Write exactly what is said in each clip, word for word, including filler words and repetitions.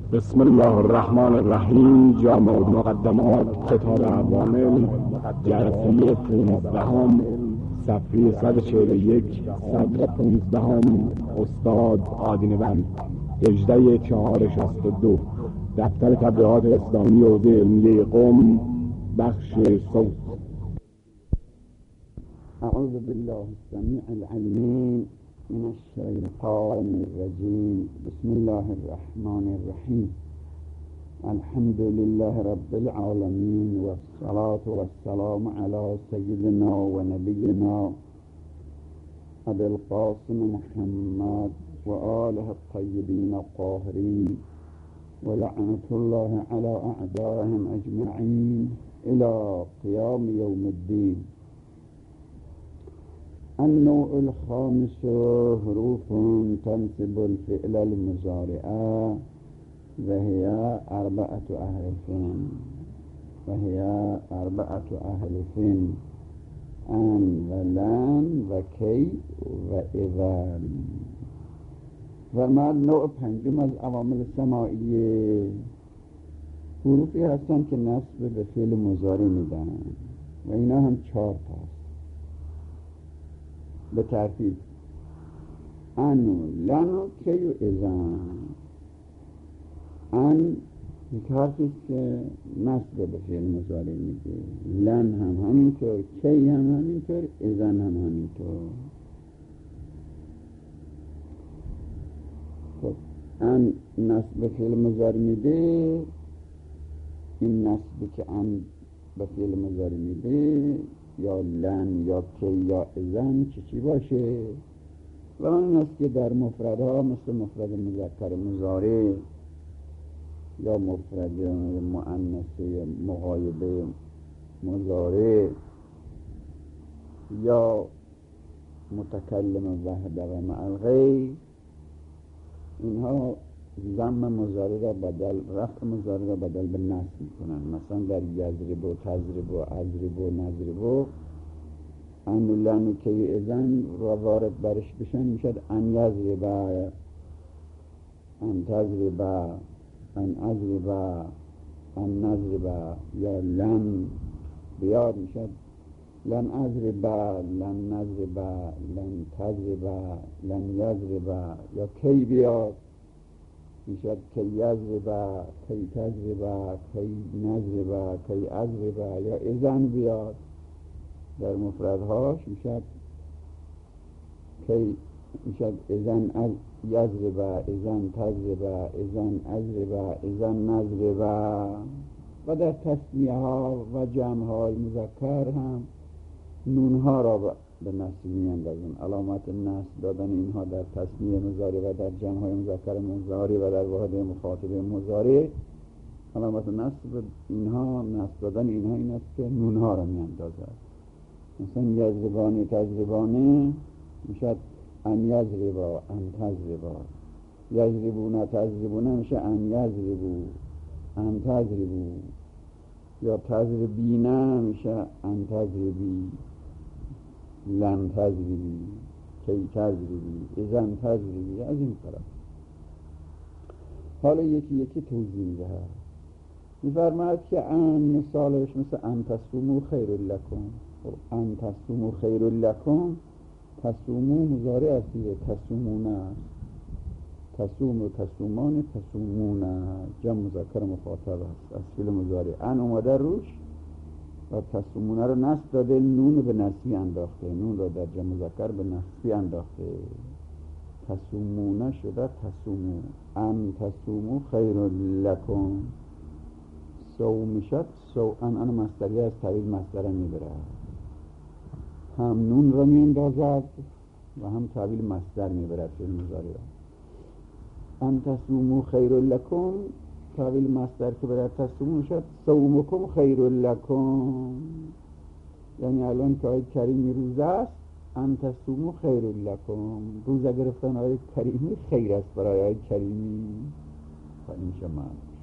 بسم الله الرحمن الرحیم. جامع المقدمات، کتاب عوامل، جلسه پونزدهم، صفحه صد و چهل و یک، صدر پونزدهم. استاد آدینوند، هجده چهار شصت و دو. دفتر تبلیغات اسلامی حوزه علمیه قم، بخش صوت. اعوذ بالله السمیع العلیم من الشیطان الرجیم. بسم الله الرحمن الرحیم. الحمد لله رب العالمین والصلاة والسلام علی سیدنا و نبینا ابی القاسم محمد و آله الطیبین الطاهرین و لعنة الله علی اعدائهم اجمعین الى قیام یوم الدین. النوع الخامس حروف تنصب الفعل المضارع وهي أربعة أحرف وهي أربعة أحرف أن ولن وكي وإذا. و ما نوع پنجم از عوامل سماعیه حروفی هستن که نصب به فعل مضارع میدن و اینا هم چهار تا به ترتیب: ان و لن و کی و اذن. ان یک حرفی که نصب به فعل مضارع میده، لن هم همینطور، کی هم همینطور، اذن هم همینطور. خب ان نصب به فعل مضارع میده، این نصبی که ان به فعل مضارع میده یا لن یا کی یا اذن چی چی باشه؟ و آن است که در مفردها مثل مفرد مذکر مضارع یا مفرد مؤنث مغایبه مضارع یا متکلم وحده و مع الغیر، اینها ضم مضارع را بدل، رفع مضارع را بدل به نصب میکنن. مثلا در یضرب و تضرب و اضرب و نضرب و ان و لن و کی و اذن را وارد برش بشن میشد ان یضرب، ان تضرب، ان اضرب، ان نضرب. یا لن بیاد میشد لن اضرب، لن نضرب، لن تضرب، لن یضرب. یا کی بیاد میشد کی یضرب، کی تضرب، کی نضرب، کی اضرب. یا اذن بیاد در مفردهاش میشد کی میشد اذن یضرب، اذن تضرب، اذن اضرب، اذن نضرب. و در تثنیه ها و جمع های مذکر هم نون ها را به نصب میاندازن. علامت نصب دادن اینها در تثنیه مضارع و در جمع های مذکر مضارع و در واحد مخاطب مضارع، علامت نصب اینها، نصب دادن اینها این است که نون ها را میاندازد. مثلا یضربان تضربانه میشد ان یضربا، ان تضربا. یضربون تضربونه میشه ان یضربو، ان تضربو. یا تضربینه میشه ان تضربی، لن تضربی، کی تضربی، اذن تضربی. از این طرف حالا یکی یکی توضیح میده. میفرماید که ان مثالش مثل ان تصوموا خیر لکم. ان تصوموا خیر لکم، تصوموا مضارع است دیگه، تصومون است. تصوم و تصومان، تصومون جمع مذکر مخاطب است از فعل مضارع. ان اومده روش و تصومونه رو نصب داده، نون به نصبی انداخته، نون رو در جمع مذکر به نصبی انداخته، تصومونه شده تصومو. ان تصومو خیر لکم، سو میشد سو. ان ان مصدری از طویل مصدر میبره، هم نون رو میاندازد و هم طویل مصدر میبرد فعل مضارع. ان تصومو خیر لکم، طویل مصدر که برای تصومو شد صومکم خیر لکم. یعنی الان که آیه کریمی روزه است، ان تصومو خیر لکم، روزه گرفتن آیه کریمی خیر است برای آیه کریمی. و این شما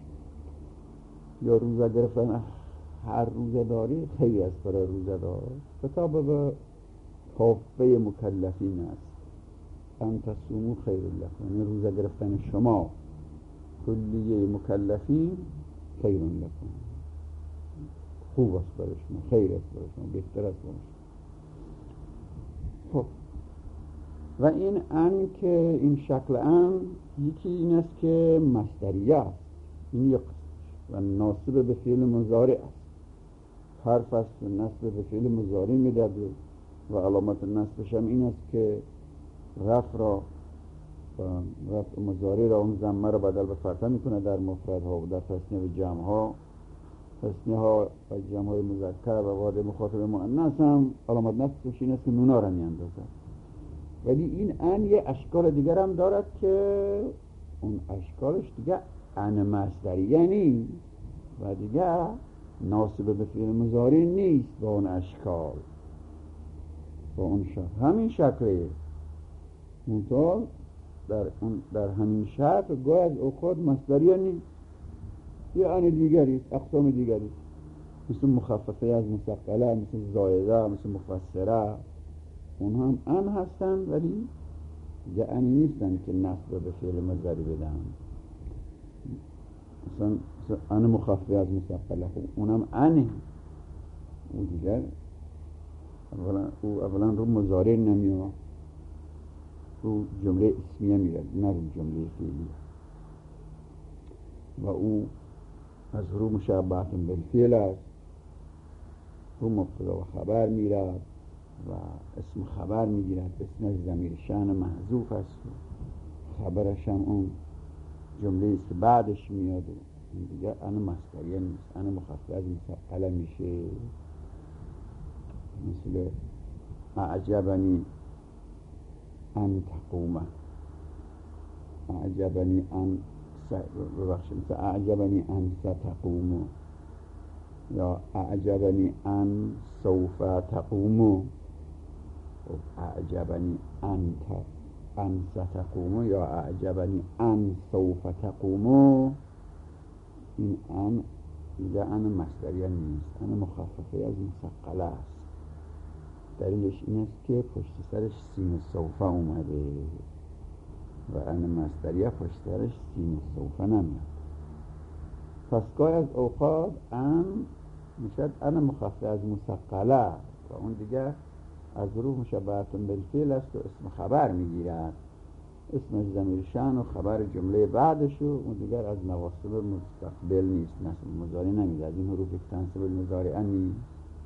یا روزه گرفتن هر روزه داری خیر است برای روزه دار. خطاب به کافه مکلفین است. ان تصوموا خیر لکم، یعنی روزه گرفتن شما کلیه مکلفین خیر لکم، خوب است برای شما، خیر است برای شما، بهتر است برای شما. خب و این ان که این شکل ان یکی این است که مصدریه است، این یک و ناصب به فعل مضارع است. حرف است و نصب به فعل مضارع میدهد و علامت نصبش هم این است که رفع را رفع مضارع را اون ضمه را بدل به فتحه میکنه در مفردها و در تثنیه و جمعها. تثنیه ها و جمع های مذکر و واحد مخاطب مؤنث هم علامت نصبش این است که نونا را میاندازد. ولی این ان یه اشکال دیگر هم دارد که اون اشکالش دیگه ان مصدریه نیست و دیگه ناصب به فعل مضارع نیست با اون اشکال، با اون شکل، همین شکله منطقه در, در همین شکل گاه از اوقات مصدریه نیست، یه ان دیگری است، اقسام دیگری است، مثل مخففه از مثقله، مثل زائده، مثل مفسره، اون هم ان هستن ولی دیگه انی نیستن که نصب به فعل مضارع بدن. مثلا ان مخففه از مثقله اونم انه، اون دیگر اولا او اولا رو مضارع نمیاد، رو جمله اسمیه میاد نه رو جمله فعلی و او از رو مشابهت بالفعل است، رو مبتدا و خبر میرد و اسم خبر میگیرد، اسم از ضمیر شأن محذوف است و خبرش هم اون جمله است که بعدش میاد و این دیگر ان مصدریه نیست، ان مخفف از مثقله میشه. مثل اعجبنی ان تقومه، اعجبنی ان ببخشید مثل اعجبنی ان ستقومو یا اعجبنی ان سوف تقومو. اعجبنی انت ان ستقومو یا اعجبنی ان سوف تقومو، این ان دیگه ان مصدریه نیست، ان مخففه از مثقله است. دلیلش این است که پشت سرش سین سوف اومده و ان مصدریه پشت سرش سین سوف نمیاد. پس گاهی از اوقات ان میشد ان مخففه از مثقله و اون دیگه از رو مشابهتون بالفعل است و اسم خبر میگیرد، اسم از ضمیر شأن و خبر جمله بعدش و اون دیگر از نواصب مستقبل نیست، نصب مضارع نمیده، از این حروف که تنصب المضارع نیست.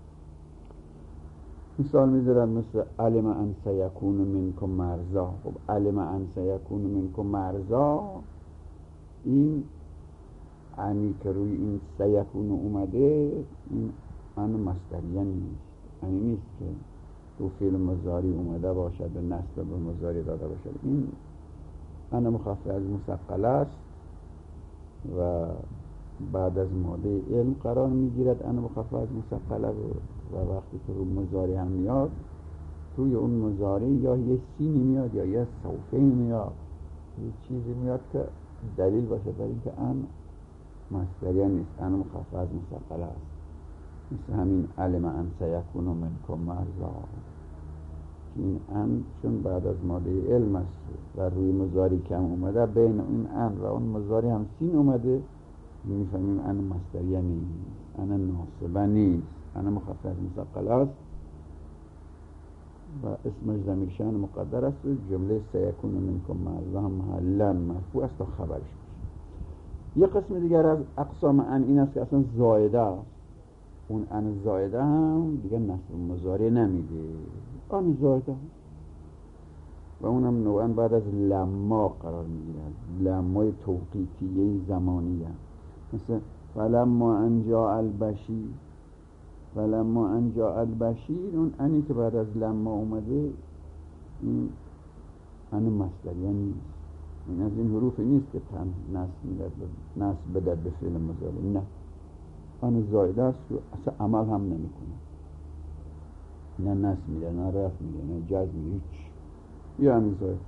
مثال میذارن مثل علم ان سیکون منکم مرضا. خب علم ان سیکون منکم مرضا، این انی که روی این سیکون اومده این ان مصدریه نیست، انی نیست که رو فعل مضارع اومده باشد و نصب به مضارع داده باشد، این ان مخفف از مثقله است و بعد از ماده علم قرار میگیرد ان مخفف از مثقله و وقتی که رو مضارع هم میاد روی اون مضارع یا یه سینی میاد یا یه سوفه میاد، یه چیزی میاد که دلیل باشه برای اینکه ان مصدریه نیست، ان مخفف از مثقله است. مثل همین علم ان سیکون منکم مرضا، این ان چون بعد از ماده علم است و روی مضارع کم اومده، بین این ان و اون مضارع هم سین اومده، میفهمیم ان مصدریه نیست، ان ناصبه نیست، ان مخفف از مثقله است و اسمش ضمیر شأن مقدر است و جمله سیکون منکم مرضا هم محلا مرفوع است تا خبرش باشه. یه قسم دیگر از اقسام ان این است که اصلا زائده است، اون ان زائده هم دیگه نصب مضارع نمیده، ان زائده و اونم نوعا بعد از لما قرار میگیرد، لمای توقیفیه زمانیه، مثل فلما ان جاء البشیر، فلما ان جاء البشیر اون انی که بعد از لما اومده این ان مصدریه نیست، این از این حروف نیست که تن نصب بدد به فعل مضارع، نه، ان زائده است و اصلا عمل هم نمی کنه، نه نصب میده نه رفع میده نه جزم میده، هیچ، یا ان زائده.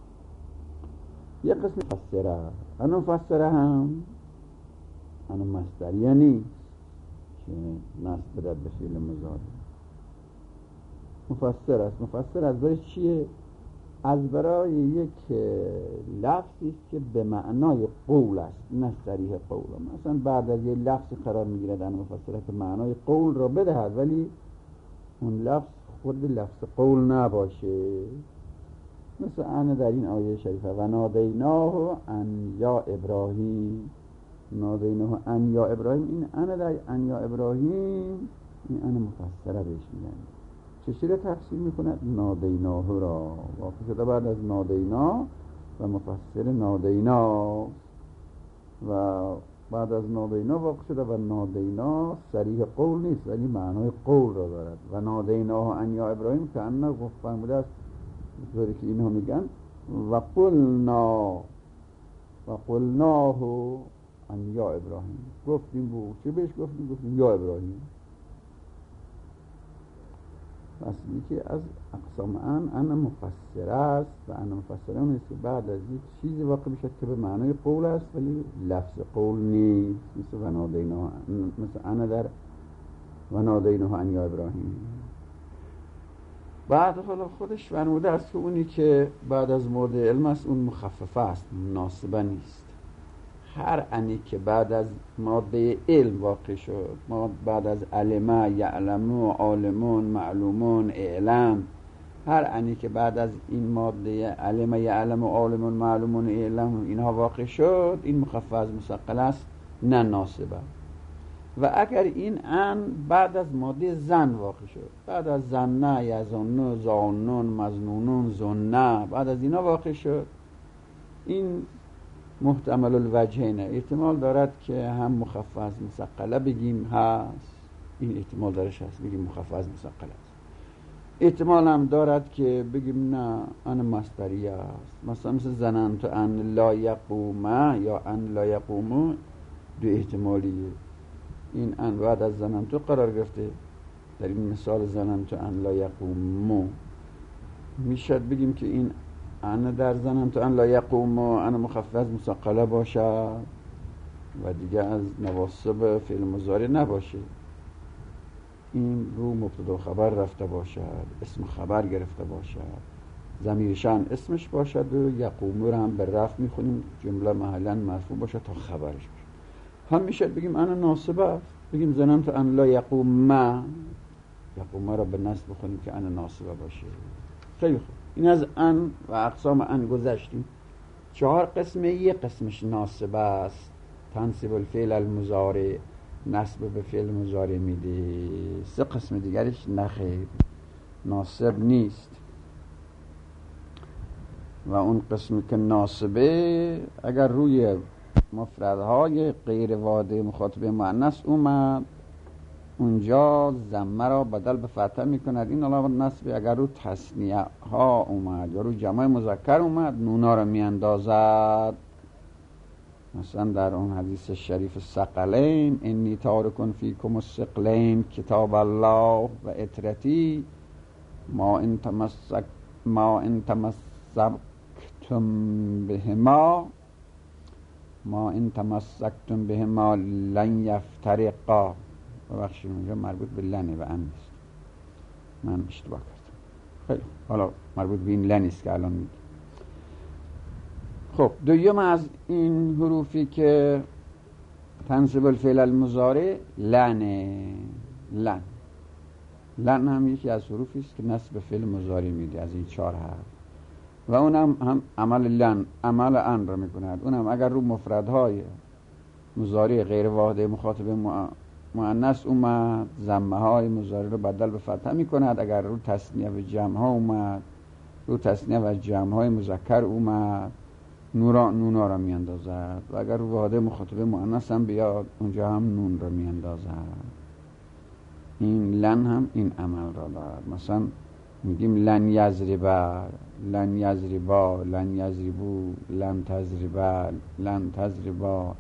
یه قسم مفسره، ان مفسره هم ان مصدریه نیست که نصب بدد به فعل مضارع، مفسر است. مفسر از برای چیه؟ از برای یک لفظی است که به معنای قول است، نه صریح قول. مثلا بعد از یک لفظی قرار میگیره در مفسره که معنای قول را بدهد، ولی اون لفظ خود لفظ قول نباشه. مثل انا در این آیه شریفه و نادیناه ان یا ابراهیم، نادیناه ان یا ابراهیم، این انا در ان یا ابراهیم، این انا مفسره بهش میگن. چشی را تفسیر میکند؟ نادیناه را واقع شده بعد از نادینا و مفسر نادینا، و بعد از نادینا واقع شده و نادینا صریح قول نیست ولی معنای قول را دارد. و نادیناه ان یا ابراهیم که انا گفت فرموده است طوری که اینها میگن و قلنا و قلناه ان یا ابراهیم، گفتیم بو چه بهش گفتیم؟ گفتیم یا ابراهیم. اصلی که از اقسام ان ان مفسره است و ان مفسره اون است که بعد از یک چیزی واقع میشد که به معنای قول است ولی لفظ قول نیست، مثل و نادیناه، مثل ان در و نادیناه ان یا ابراهیم. بعد حالا خودش فرموده است که اونی که بعد از مورد علم است اون مخففه است، مناسبه نیست. هر انی که بعد از ماده علم واقع شد، ما بعد از علمه، یعلمو، عالمون، معلومون، اعلم، هر انی که بعد از این ماده علمه، یعلمو، عالمون، معلومون، اعلم اینها واقع شد، این مخفف از مثقل است، نه ناسبه. و اگر این ان بعد از ماده زن واقع شد، بعد از زنه، یزنو، زانون، مزنونون، زنه، بعد از اینا واقع شد، این محتمل الوجهینه، احتمال دارد که هم مخفف از مثقله بگیم هست، این احتمال دارش هست بگیم مخفف از مثقله است. احتمال هم دارد که بگیم نه ان مصدریه است، مثلا مثل زننت ان لا یقومه یا ان لا یقومو، دو احتمالیه. این ان بعد از زننتو قرار گرفته، در این مثال زننتو ان لا یقومو، میشد بگیم که این ان در زننتو ان لا یقومو ان مخفف از مثقله باشد و دیگه از نواصب فعل مضارع نباشه، این رو مبتدا خبر رفته باشد، اسم خبر گرفته باشد، ضمیرشان اسمش باشد و یقومو رو هم به رفع میخونیم، جمله محلا مرفوع باشد تا خبرش باشد. هم میشد بگیم ان ناصبه است، بگیم زننتو ان لا یقومه، یقومه رو به نصب بخونیم که ان ناصبه باشه. خیلی خوب، این از ان و اقسام ان گذشتیم. چهار قسمه، یک قسمش ناصبه است، تنصب الفعل المضارع، نصب به فعل مضارع میده. سه قسم دیگرش نخیر، ناصب نیست. و اون قسمی که ناصبه اگر روی مفردهای غیر واضح مخاطب مؤنث اومد، اونجا ضمه را بدل به فتحه میکند. این علاوه نصب اگر رو تثنیه ها اومد یا رو جمع مذکر اومد، نونا را میاندازد. مثلا در اون حدیث شریف ثقلین، انی تارکن فیکم الثقلین کتاب الله و اطرتی، ما ان تمسک ما ان تمسکتم بهما ما ان تمسکتم بهما لن یفترقا. ببخشید اونجا مربوط به لنه و ان نیست، من اشتباه کردم. خیلی حالا مربوط به این لن است که الان میگم. خب دویم از این حروفی که تنصب الفعل المضارع لنه. لن لن هم یکی از حروفی است که نصب فعل مضارع میده از این چهار حرف، و اونم هم عمل لن عمل ان را میکند. اونم اگر رو مفردهای مضارع غیر واحد مخاطب مؤنث اومد، ضمه های مضارع رو بدل به فتحه میکند. اگر رو تثنیه و جمع ها اومد، رو تثنیه و جمع های مذکر اومد، نورا نونا را میاندازد. و اگر رو واحد مخاطب مؤنث هم بیاد، اونجا هم نون را میاندازد. این لن هم این عمل را دارد. مثلا میگیم لن یضربا، لن یضربا، لن یضربو، لن تضربا، لن تضربا،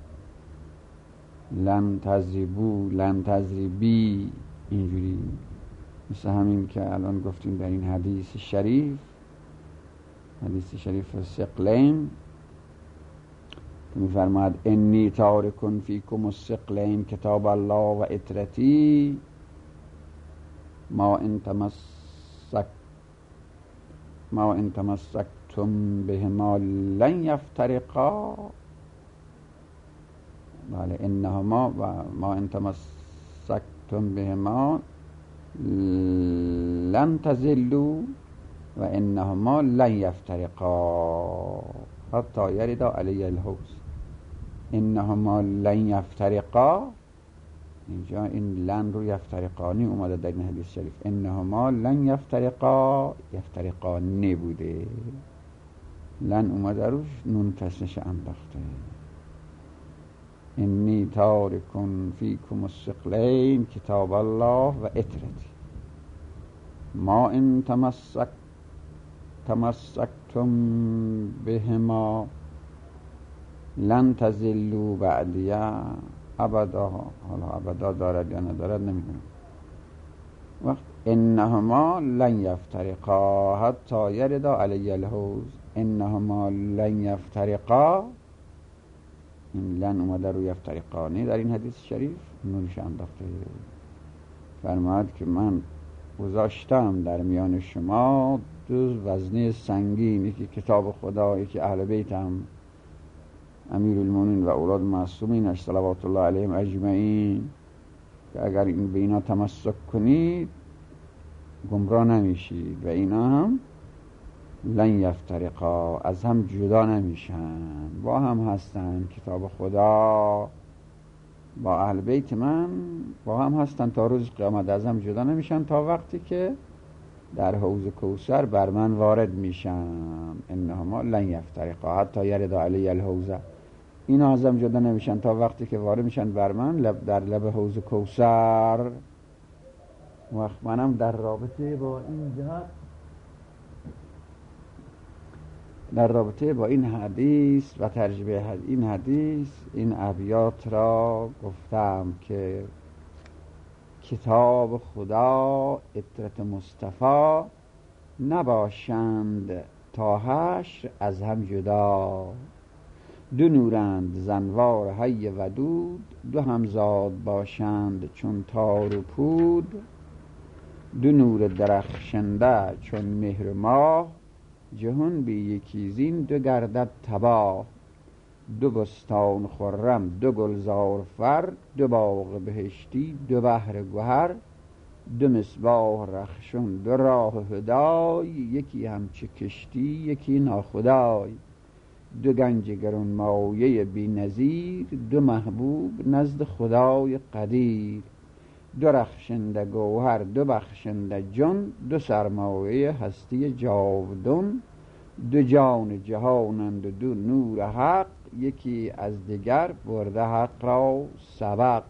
لن تضربو، لن تضربی، اینجوری. مثل همین که الان گفتیم در این حدیث شریف، حدیث شریف ثقلین که میفرماد انی تارکن فیکم الثقلین کتاب الله و اطرتی، ما ان تمسک ما ان تمسکتم بهما لن یفترقا. بله انهما و ما ان تمسکتم بهما لن تزلوا و انهما لن یفترقا حتی یرد علی الحوض. انهما لن یفترقا، اینجا این لن رو یفترقانی اومده در این حدیث شریف. انهما لن یفترقا، یفترقانی بوده، لن اومده روش نون تشنش انداخته. انی تارکن فیکم الثقلین کتاب الله و اطرتی ما ان تمسک تمسکتم بهما لن تزلوا بعدی ابدا. حالا ابدا دارد یا ندارد نمیدونم. وقت انهما لن یفترقا حتی یرد علی الحوض. انهما لن یفترقا، این لن اومده رو یفترقانی در این حدیث شریف نورش انداخته. فرماید که من گذاشتم در میان شما دو وزنه سنگین، یکی کتاب خدا، یکی اهل بیتم امیر المؤمنین و اولاد معصومین صلوات الله علیهم اجمعین، که اگر این به اینا تمسک کنید گمراه نمیشید و اینا هم لن یفترقا، از هم جدا نمیشن، با هم هستن. کتاب خدا با اهل بیت من با هم هستن تا روز قیامت، از هم جدا نمیشن تا وقتی که در حوض کوثر بر من وارد میشن. انهما لن یفترقا حتی یرد علی الحوض، اینا از هم جدا نمیشن تا وقتی که وارد میشن بر من لب در لب حوض کوثر. وقت منم در رابطه با این جهت، در رابطه با این حدیث و ترجمه این حدیث این ابیات را گفتم که کتاب خدا عطرت مصطفی نباشند تا حشر از هم جدا. دو نورند زنوار حی ودود، دو همزاد باشند چون تار و پود. دو نور درخشنده چون مهر ماه، جهان بی یکی زین دو گردد تباه. دو بستان خرم دو گلزار فر، دو باغ بهشتی دو بحر گوهر. دو مصباح رخشون دو راه هدای، یکی همچو کشتی یکی ناخدای. دو گنج گران مایه بی نظیر، دو محبوب نزد خدای قدیر. دو رخشنده گوهر دو بخشنده جان، دو سرمایه هستی جاودان. دو جان جهانند و دو نور حق، یکی از دیگر برده حق را سبق.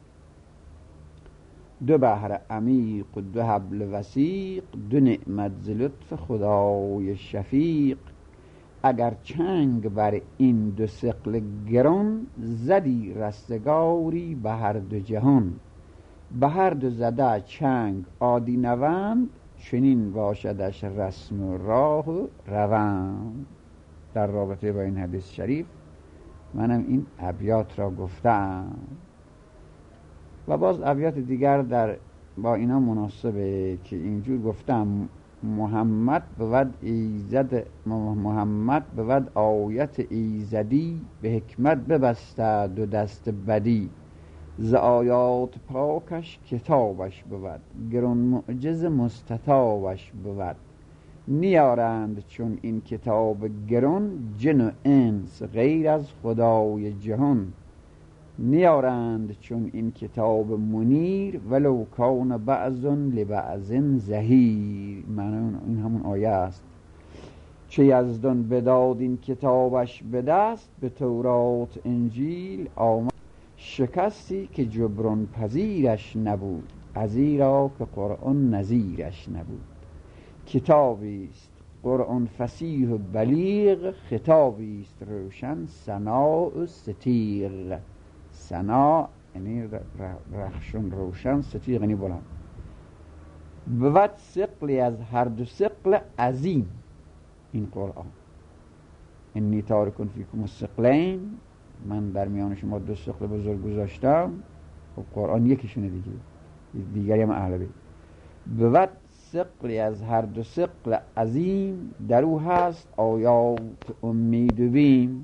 دو بحر عمیق و دو حبل وثیق، دو نعمت ز لطف خدای شفیق. اگر چنگ بر این دو ثقل گران، زدی رستگاری به هر دو جهان. به هر دو زده چنگ عادی نوند، چنین باشدش رسم و راه و روند. در رابطه با این حدیث شریف منم این ابیات را گفتم و باز ابیات دیگر در با اینا مناسبه که اینجور گفتم. محمد بود ایزد، محمد بود آیت ایزدی، به حکمت ببسته دو دست بدی. ز آیات پاکش کتابش بود، گران معجز مستطابش بود. نیارند چون این کتاب گران، جن و انس غیر از خدای جهان. نیارند چون این کتاب منیر، ولو کان بعض لبعض زهیر. معنی این همون آیه است. چه یزدان بداد این کتابش به دست، به تورات انجیل آمد شکستی که جبران پذیرش نبود. ازیرا که قرآن نظیرش نبود. کتابی است قرآن فصیح و بلیغ، خطابی است روشن سنا و ستیغ. سنا یعنی رخشون روشن، ستیغ یعنی بلند. بود ثقلی از هر دو ثقل عظیم این قرآن. انی تارکن فیکم الثقلین، من در میان شما دو ثقل بزرگ گذاشتم. خب قرآن یکیشونه دیگه، دیگری هم اهل بیت. بود ثقلی از هر دو ثقل عظیم، در او هست آیات امید و بیم.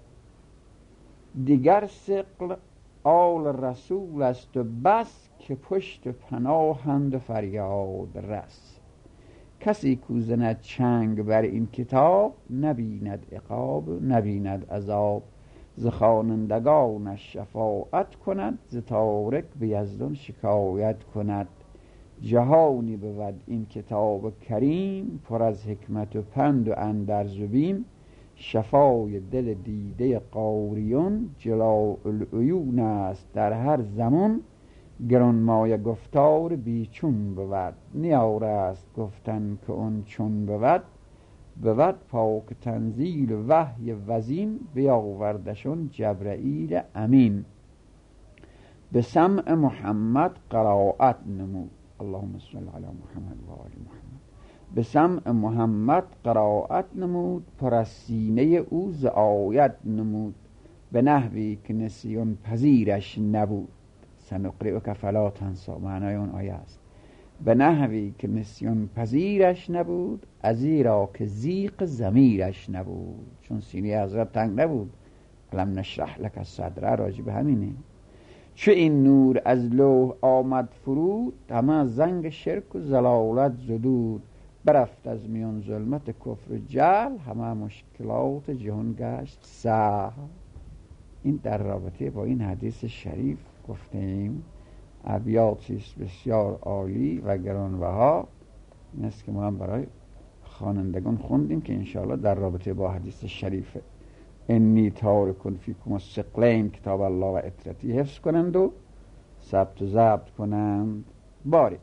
دیگر ثقل آل رسول است و بس، که پشت پناهند و فریاد رس. کسی کو زند چنگ بر این کتاب، نبیند عقاب نبیند عذاب. ز خوانندگانش شفاعت کند، ز تارک به یزدان شکایت کند. جهانی بود این کتاب کریم، پر از حکمت و پند و اندرز و بیم. شفای دل دیده قاریون، جلاء العیون است در هر زمان. گرانمایه گفتار بیچون بود، نیار است گفتن که اون چون بود. بود پاک تنزیل و وحی وزین، بیاوردشون جبرئیل امین. به سمع محمد قرائت نمود، اللهم صل علی محمد و آل محمد. به سمع محمد قرائت نمود، پر از سینه او ز آیت نمود. به نحوی که نسیان پذیرش نبود، سنقرئک فلا تنسی، معنای اون آیه است. به نحوی که نسیان پذیرش نبود، ازیرا که زیق ضمیرش نبود. چون سینه حضرت تنگ نبود. الم نشرح لک صدرک راجع به همینه. چو این نور از لوح آمد فرود، همه زنگ شرک و ضلالت زدود. برفت از میان ظلمت کفر و جهل، همه مشکلات جهان گشت سهل. این در رابطه با این حدیث شریف گفتیم. ابیاتی است بسیار عالی و گرانبها. این است که ما هم برای خوانندگان خوندیم که انشاءالله در رابطه با حدیث شریف انی تارک فیکم الثقلین کتاب الله و اطرتی حفظ کنند و ثبت و ضبط کنند. باری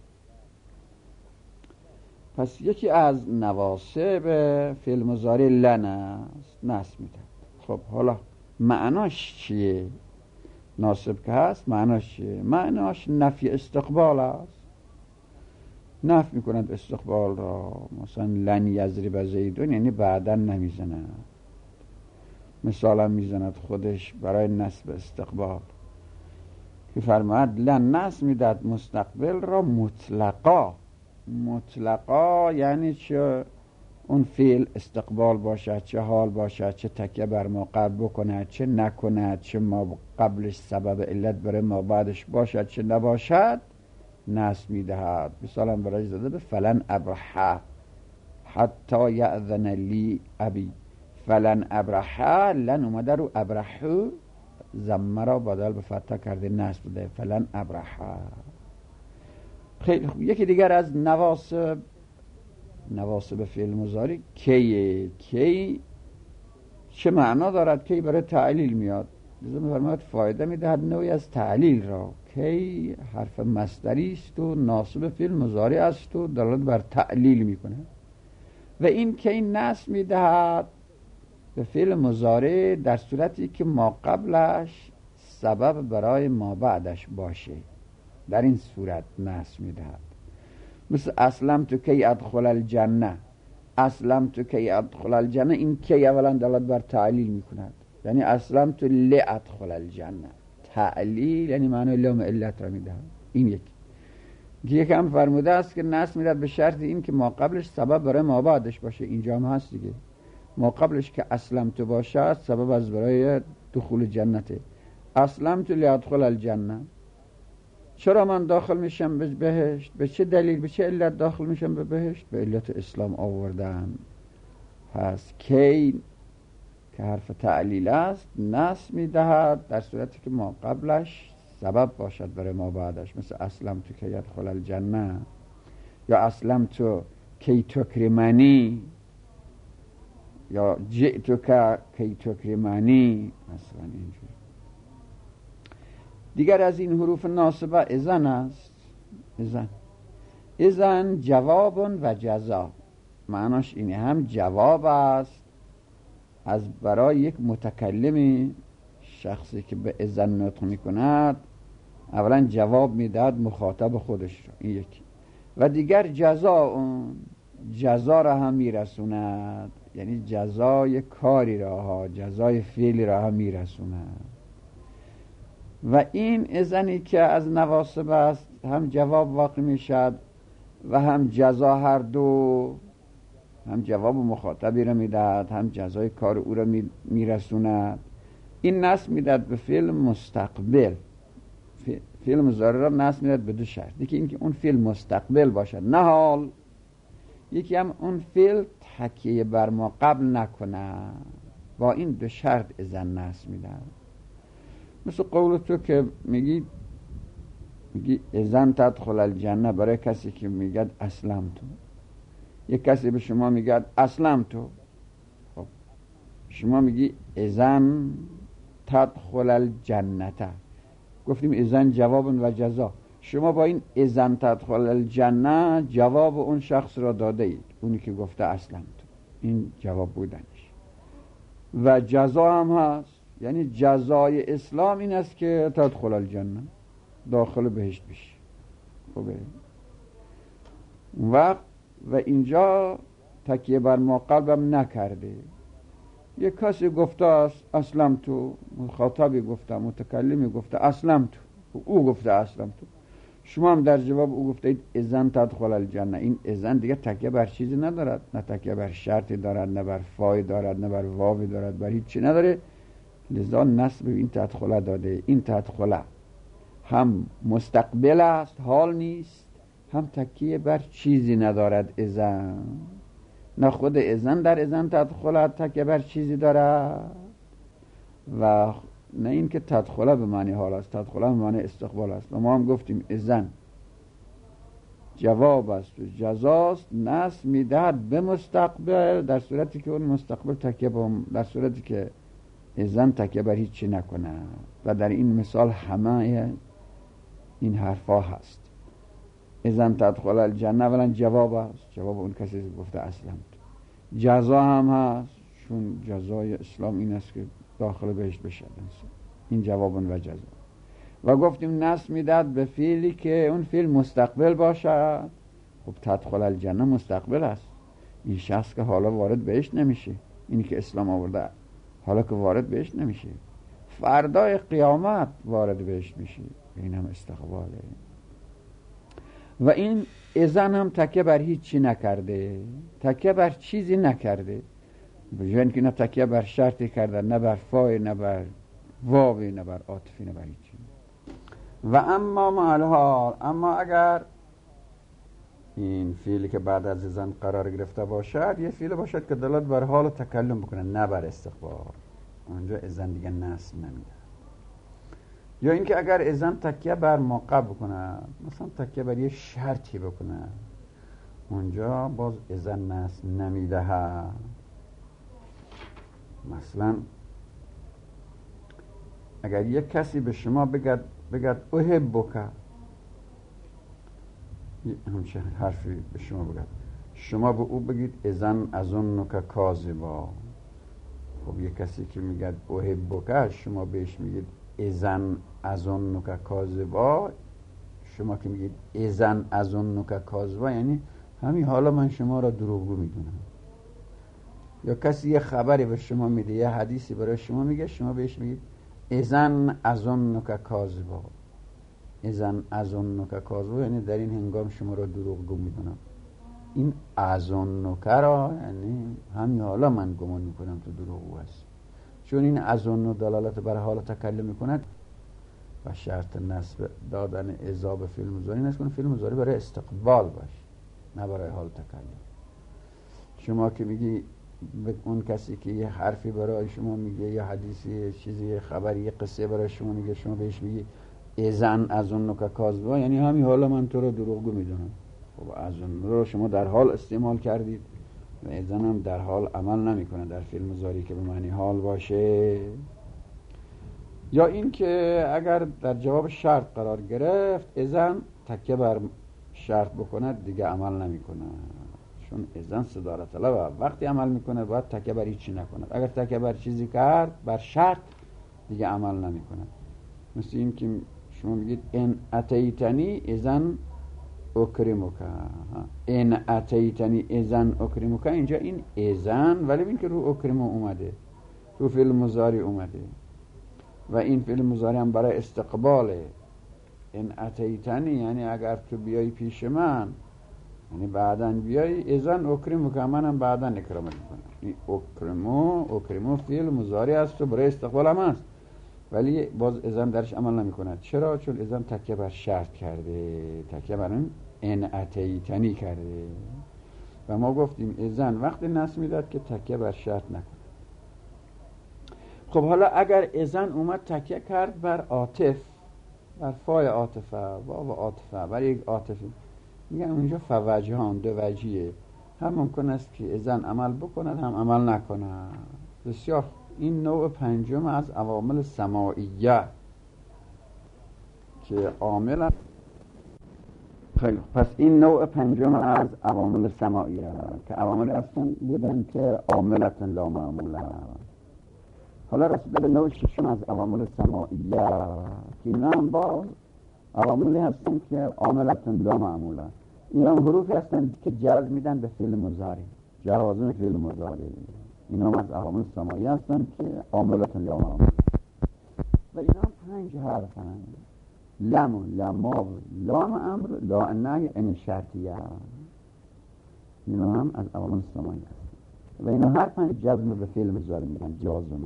پس یکی از نواصب فعل مضارع لن است، نصب میده. خب حالا معناش چیه؟ ناصب که هست معناش چیه؟ معناش نفی استقبال است. نفی میکنند استقبال را. مثلا لن یضرب زیدون یعنی بعدا نمیزند. مثالا میزند خودش برای نصب استقبال که فرماید لن نصب میداد مستقبل را مطلقا. مطلقا یعنی چه اون فعل استقبال باشد، چه حال باشد، چه تکیه بر ما قبل بکند، چه نکند، چه ما قبلش سبب علت برای ما بعدش باشد، چه نباشد، نصب میدهد. مثلا برای زده به فلن ابرحه حتی یأذن لی ابی. فلن ابرحه، لن اومده رو ابرحه، ضمه را بدل به فتح کرده نصب بده. فلن ابرحه. خیلی خوب. یکی دیگر از نواصب نواصب فعل مضارع کیه. کی چه معنا دارد؟ کی برای تعلیل میاد. لذا می‌فرماید فایده میدهد نوعی از تعلیل را. کی حرف مصدری است و ناصب فعل مضارع است و دلالت بر تعلیل میکنه. و این کی نصب میدهد به فعل مضارع در صورتی که ما قبلش سبب برای ما بعدش باشه. در این صورت نصب میدهد. مثل اسلم تو کی ادخل الجنه. اسلم تو کی ادخل الجنه، این کی اولا دلالت بر تعلیل میکند. یعنی اسلم تو لی ادخل الجنه. تعلیل یعنی معنی لام علت را میدهد. این یک یک هم فرموده است که نصب میدهد به شرط این که ما قبلش سبب برای ما بعدش باشه. اینجا هم هست دیگه. ما قبلش که اسلم تو باشه سبب از برای دخول جنته. اسلم تو لی ادخل الجنه. چرا من داخل میشم به بهشت؟ به چه دلیل، به چه علت داخل میشم به بهشت؟ به علت اسلام آوردن. پس کی که حرف تعلیل است نصب میدهد در صورتی که ما قبلش سبب باشد برای ما بعدش. مثل اسلم تو کی ادخل الجنه، یا اسلم تو کی تکرمنی، یا جئتو که کی تکرمنی، مثلا اینجور. دیگر از این حروف ناصبه اذن است. اذن اذن جواب و جزا. معناش اینه، هم جواب است از برای یک متکلمی، شخصی که به اذن نطق میکند اولا جواب میداد مخاطب خودش رو، این یکی. و دیگر جزا، اون جزا را هم میرسوند، یعنی جزای کاری را ها، جزای فعلی را هم میرسوند. و این اذنی که از نواصب است هم جواب واقع میشد و هم جزا، هر دو هم جواب مخاطبی را میدهد هم جزای کار او را میرسوند. این نصب میدهد به فعل مستقبل. فعل مضارع را نصب میدهد به دو شرط، یکی اینکه اون فعل مستقبل باشد نه حال، یکی هم اون فعل تکیه بر ما قبل نکنه. با این دو شرط اذن نصب میدهد. مثل قول تو که میگی میگی اذن تدخل الجنه برای کسی که میگد اسلم تو. یک کسی به شما میگد اسلم تو، خب شما میگی اذن تدخل الجنه. گفتیم اذن جواب و جزا. شما با این اذن تدخل الجنه جواب اون شخص را داده اید، اونی که گفته اسلم تو. این جواب بودنش. و جزا هم هست، یعنی جزای اسلام این است که تدخل الجنه، داخل بهشت بشی. خوبه. و و اینجا تکیه بر ما قلبم نکرده. یک کسی گفته است اسلم تو، مخاطبی گفته، متکلمی گفته اسلم تو، او گفته اسلم تو، شما هم در جواب او گفته اید اذن تدخل الجنه. این اذن دیگه تکیه بر چیزی ندارد، نه تکیه بر شرطی دارد، نه بر فای دارد، نه بر واوی دارد، بر هیچ چی نداره. لذا نصب این تدخله داده. این تدخله هم مستقبل است، حال نیست، هم تکیه بر چیزی ندارد. اذن نه خود اذن در اذن تدخله تکیه بر چیزی دارد و نه این که تدخله به معنی حال است، تدخله به معنی استقبال است. و ما هم گفتیم اذن جواب است و جزاست، نصب میدهد به مستقبل در صورتی که اون مستقبل تکیه به، در صورتی که اذن تکیه بر هیچ چی نکنه. و در این مثال همه این حرفا هست. اذن تدخل الجنه اولا جواب است، جواب اون کسی که گفته اسلم. جزا هم هست، چون جزای اسلام این است که داخل بهشت بشه. این جواب و جزا. و گفتیم نصب میدهد به فعلی که اون فعل مستقبل باشد. خب تدخل الجنه مستقبل است. این شخص که حالا وارد بهشت نمیشه، اینی که اسلام آورده حالا که وارد بهشت نمیشه، فردای قیامت وارد بهشت میشه. این هم استقباله. و این اذن هم تکیه بر هیچ چی نکرده، تکیه بر چیزی نکرده، بجوین که نه تکیه بر شرطی کرده، نه بر فای، نه بر واوی، نه بر عاطفی، نه بر هیچ چی. و اما مع الحال، اما اگر این فعلی که بعد از اذن قرار گرفته باشد یه فعل باشد که دلالت بر حال تکلم بکنه نه بر استقبال، اونجا اذن دیگه نصب نمیده. یا اینکه اگر اذن تکیه بر موقع بکنه، مثلا تکیه بر یه شرطی بکنه، اونجا باز اذن نصب نمیده. مثلا اگر یک کسی به شما بگد بگد احبک، همچه حرفی به شما بگد، شما به او بگید اذن اظنک کاذبا. خب یک کسی که میگد احبک، شما بهش میگید اذن اظنک کاذبا، شما که میگید اذن اظنک کاذبا یعنی همین حالا من شما را دروغگو میدونم. یا کسی یه خبری به شما میده، یه حدیثی برای شما میگه، شما بهش میگید اذن اظنک کاذبا. اذن اظنک کاذبا یعنی در این هنگام شما را دروغگو میدونم. این اظنک را یعنی همین حالا من گمان میکنم تو دروغگو هستی. چون این اظن دلالت بر حال تکلم میکند و شرط نصب دادن اضافه فعل مضارع است که فعل مضارع برای استقبال باشه نه برای حال تکلم. شما که میگی به اون کسی که یه حرفی برای شما میگه، یه حدیثی، چیزی، خبری، یه قصه برای شما میگه، شما بهش میگی اذن اظنک کاذبا یعنی همین حالا من تو رو دروغگو میدونم. خب اظن رو شما در حال استعمال کردید و اذن هم در حال عمل نمیکنه در فعل مضارعی که به معنی حال باشه. یا این که اگر در جواب شرط قرار گرفت اذن تکیه بر شرط بکنه دیگه عمل نمیکنه، چون اذن صدارت طلب وقتی عمل میکنه باید تکیه بر هیچی نکنه. اگر تکیه بر چیزی کرد بر شرط دیگه عمل نمیکنه. مثل این که شما میگید ان اتیتنی اذن اکرمک، ان اتیتنی اذن اکرمک، اینجا این اذن ولی این که رو اکرم اومده، رو فعل مضارع اومده و این فعل مضارع هم برای استقباله. ان اتیتنی یعنی اگر تو بیای پیش من یعنی بعداً بیای ازن اکرمو که منم بعداً اکرامت میکنم. این اکرمو اکرمو فعل مضارع است و برای استقبال هم است، ولی باز ازن درش عمل نمی کند. چرا؟ چون ازن تکیه بر شرط کرده، تکیه بر این ان اتیتنی کرده و ما گفتیم ازن وقتی نصب میداد که تکیه بر شرط نکند. خب حالا اگر ازن اومد تکیه کرد بر عاطف، بر فای عاطفه، واو عاطفه، بر یک عاطفه، میگن اونجا فوجهان، دو وجهیه، هم ممکن است که ازن عمل بکند هم عمل نکند. بسیار این نوع پنجم از عوامل سماعیه که عامل خیلی پس این نوع پنجم از عوامل سماعیه که عوامل اصلا بودن که عاملت لا معموله. حالا رسیده به نوع ششم از عوامل سماعیه که اینا هم با عواملی هستن که عاملت لا معموله. اینا هم حروفی هستن که جواز میدن به فعل مضارع، جوازن فعل مضارع. اینا هم از عوامل سماعیه هستن که عاملت لا معموله و اینا هم پنج حرف هستن: لم، لما، لام امر، لا نهی، ان شرطیه. اینا هم از عوامل سماعیه هستن و اینا هر پنج جزم به فعل مضارع میدن، جازم.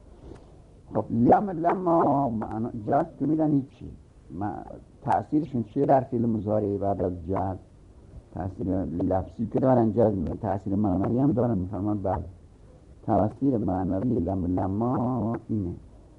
خب لم، لما جاز که میدن هیچی، تأثیرشون چیه در فعل مضارع بعد از جاز؟ تأثیر لفظی که دارن جاز میدن، تأثیر معنوی هم دارن. میفرمان بعد تأثیر معنوی لم لما اینه: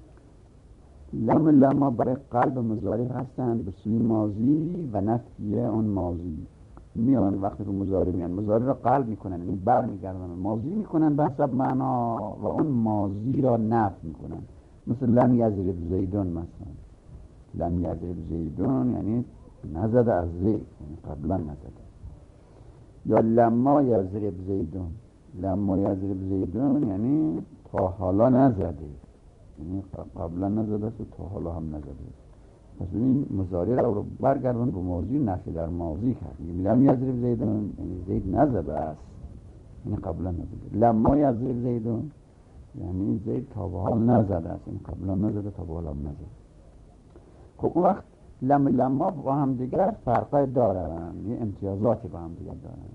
لم لما برای قلب مضارع هستند به سوی ماضی و نفی اون ماضی. میان وقتی که مضارع میان مضارع را قلب میکنن، یعنی بر میگردن، ماضی میکنن به حسب معنا و اون ماضی را نفی میکنن. مثل لم یضرب زیدون مثلا، لم یضرب زیدون یعنی نزده از زید، یعنی قبلا نزده. یا لما یضرب زیدون، لما یضرب زیدون یعنی تا حالا نزده، یعنی قبلا نزده است و تا حالا هم نزده. پس این مضارع رو برگردون به ماضی، نفی در ماضی کرد. لم یضرب زیدون یعنی زید نزده است، یعنی قبلا نزده. لما یضرب زیدون یعنی زید تا به حال نزده است، یعنی قبلا نزده تا به حال هم نزده. خب اون وقت لم لما با هم دیگر فرقای دارن، یه امتیازاتی با هم دیگر دارن.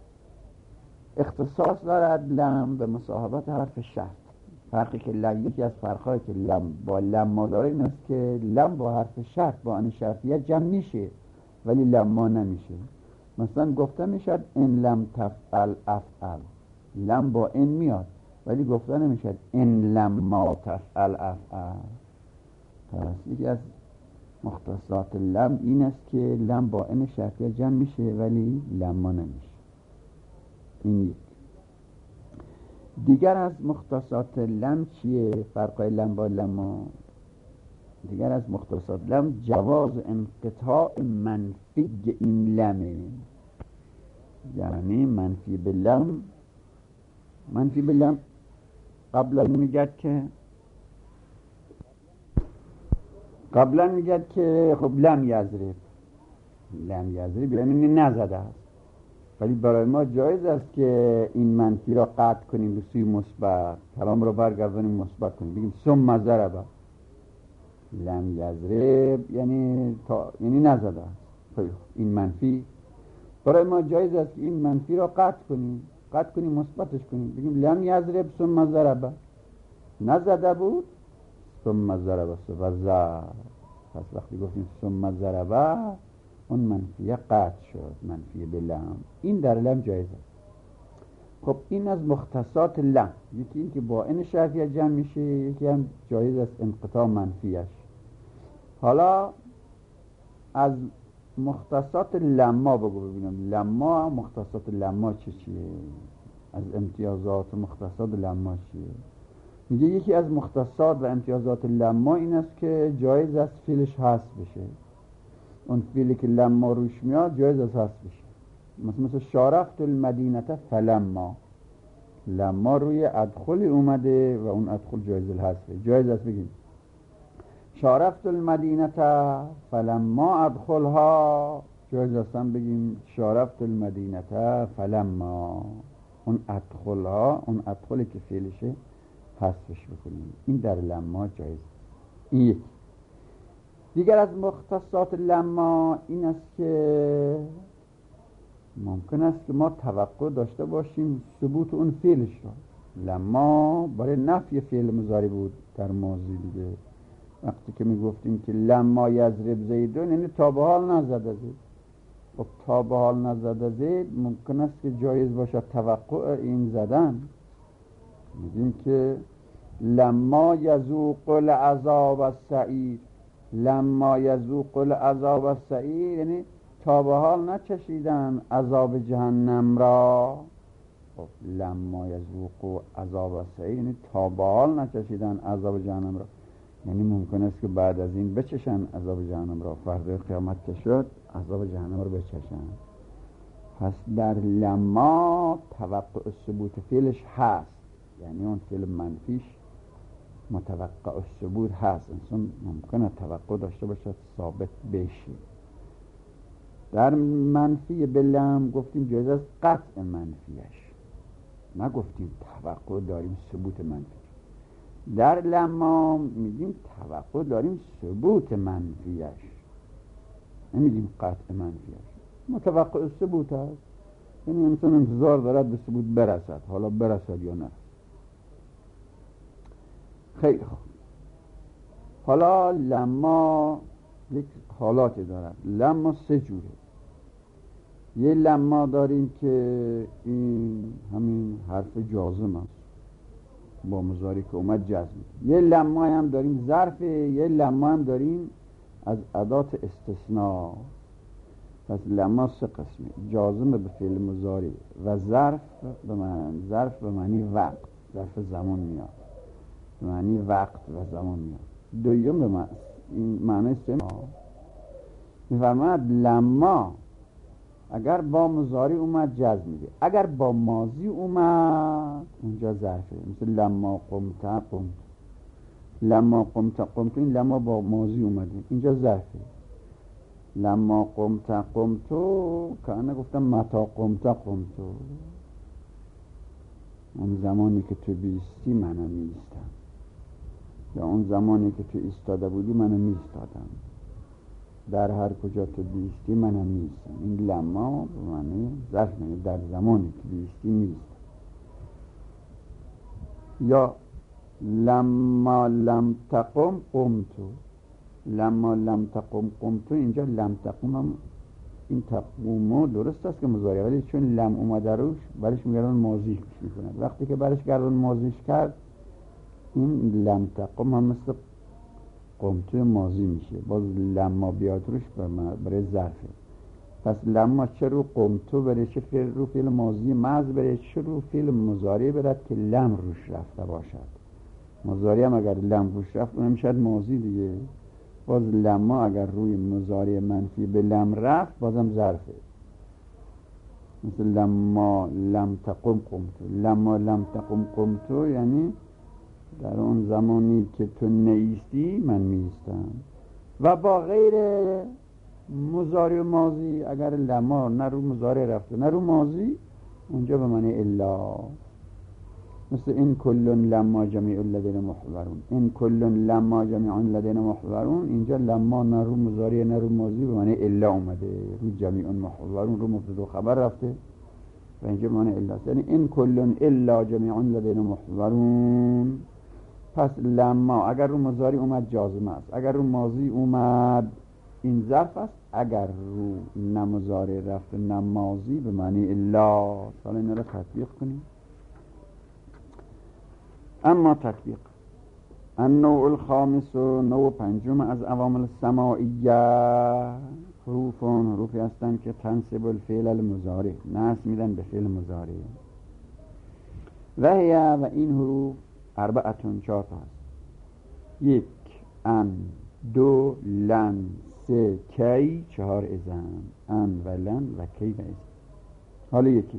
اختصاص دارد لم به مصاحبت حرف شرط. فرقی که لم، یکی از فرقایی که لم با لما داره این است که لم با حرف شرط، با ان شرطیه جمع میشه ولی لما نمیشه. مثلا گفته میشد ان لم تفعل افعل، لم با ان میاد ولی گفته نمیشد ان لما تفعل افعل. پس یکی از مختصات لم این است که لم با ان شرطیه جمع میشه ولی لما نمیشه. این یک. دیگر از مختصات لم چیه؟ فرقای لم با لما. دیگر از مختصات لم جواز انقطاع منفی این لمه، یعنی منفی به لم، منفی به لم قبلا میگد که قبلا میگد که خب لم یضرب، لم یضرب یعنی نزده است، ولی برای ما جایز است که این منفی را قطع کنیم به سوی مثبت، کلام را برگردانیم مثبت کنیم، بگیم ثم ضرب. لم یضرب یعنی تا یعنی نزده است. این منفی برای ما جایز است که این منفی را قطع کنیم، قطع کنیم مثبتش کنیم، بگیم لم یضرب ثم ضرب، نزده بود ثم ضرب و ضرب. پس وقتی گفتیم ثم ضرب اون منفیه قطع شد، منفیه به لم. این در لم جایز است. خب این از مختصات لم، یکی این که با ان شرطیه جمع میشه، یکی هم جایز است انقطاع منفیش. حالا از مختصات لما بگو ببینم، لما مختصات لما چه چیه؟ از امتیازات و مختصات لما چیه؟ میگه یکی از مختصات و امتیازات لما این است که جایز است فعلش حذف بشه. اون فعلی که لما روش میاد جایز است حذف بشه. مثل مثل شارفت المدینه فلما، لما روی ادخل اومده و اون ادخل جایز الحذفه، جایز است بگیم شارفت المدینه فلما ادخلها، جایز است هم بگیم شارفت المدینه فلما اون ادخلها، اون ادخلی که فعلشه حذفش بکنیم. این در لما جایز. این دیگر از مختصات لما این است که ممکن است که ما توقع داشته باشیم ثبوت اون فعلش را. لما برای نفی فعل مضارع بود در ماضی دیگه. وقتی که میگفتیم که لما یضرب زیدون، یعنی تا به حال نزده زید. خب تا به حال نزده زید ممکن است که جایز باشد توقع این زدن. میگیم که لما یذوق العذاب السعیر، لما یذوق العذاب السعیر یعنی تا به حال نچشیدن عذاب جهنم را. خب لما یذوق عذاب السعیر یعنی تا به حال نچشیدن عذاب جهنم را، یعنی ممکن است که بعد از این بچشن عذاب جهنم را، فردا قیامت که شد عذاب جهنم را بچشن. پس در لما توقع ثبوت فعلش هست، یعنی اون فعل منفیش متوقع ثبوت هست، انسان ممکنه توقع داشته باشه ثابت بشه. در منفی به لم گفتیم جایز است قطع منفیش، نگفتیم توقع داریم ثبوت منفی. در لما میگیم توقع داریم ثبوت منفیش، نمیگیم قطع منفیش. متوقع ثبوت هست، یعنی انسان انتظار دارد به ثبوت برسد، حالا برسد یا نه. خیلی خوب. حالا لما یک حالاتی دارد. لما سه جوره. یه لما داریم که این همین حرف جازم است، با مضارع که اومد جزم. یه لما هم داریم ظرف، یه لما هم داریم از ادات استثناء. پس لما سه قسمه: جازم به فعل مضارع و ظرف به معنی ظرف به معنی وقت، ظرف زمان میاد، به معنی وقت و زمان میاد. دویم به معنی این معنی سه میفرماید لما اگر با مضارع اومد جزم میده، اگر با ماضی اومد اونجا ظرفه. مثل لما قمت قمت، لما قمت قمت، این لما با ماضی اومده اینجا ظرفه. لما قمت قمتو که انا گفتم متا قمت قمتو، اون زمانی که تو بیستی منم میستم، یا اون زمانی که تو ایستاده بودی منم میستادم، در هر کجا تو بیستی منم میستم. این لما به معنی ظرف، یعنی در زمانی که بیستی میستم. یا لما لم تقم قمتو، لما لم تقم قمتو، اینجا لم تقم هم این تقومو درست است که مضارع، ولی چون لم اومده روش برش میگردن ماضیش میکنه. وقتی که برش گردن ماضیش کرد این لم تقم هم مثل قمتو ماضی میشه، باز لما بیاد روش برای ظرفه. پس لما چه رو قمتو بره، چه فعل رو فعل ماضی محض بره، چه رو فعل مضارع برد که لم روش رفته باشد. مضارع هم اگر لم روش رفت اونم شاید ماضی دیگه. باز لما اگر روی مضارع منفی به لم رفت بازم ظرفه. مثل لما لم تقم قمتو، لما لم تقم قمتو یعنی در اون زمانی که تو نیستی من میستم. و با غیر مضارع ماضی اگر لما نه رو مضارع رفته نه رو ماضی اونجا به معنی الا. مثل این کلن لما جمیع الذین محضرون، این کلن لما جمیع الذین محضرون، اینجا لما نه رو مضارع نه رو ماضی به معنی الا اومده، رو جمیع محضرون رو مبتدا و خبر رفته و اینجا به معنی الا، یعنی این کلن الا جمیع الذین محضرون. پس لما اگر رو مضارع اومد جازم است، اگر رو ماضی اومد این ظرف است، اگر رو نه مضارع رفت نه ماضی به معنی الا. حالا اینا رو تطبیق کنیم. اما تطبیق النوع الخامس، نوع پنجم از عوامل السماعیه، حروف حروفی هستند که تنصب الفعل المضارع، نصب میدن به فعل مضارع. و هی و این حروف اربعتون، چهار تا هست: یک ان، دو لن، سه کی، چهار اذن. ان و لن و کی و اذن. حالا یکی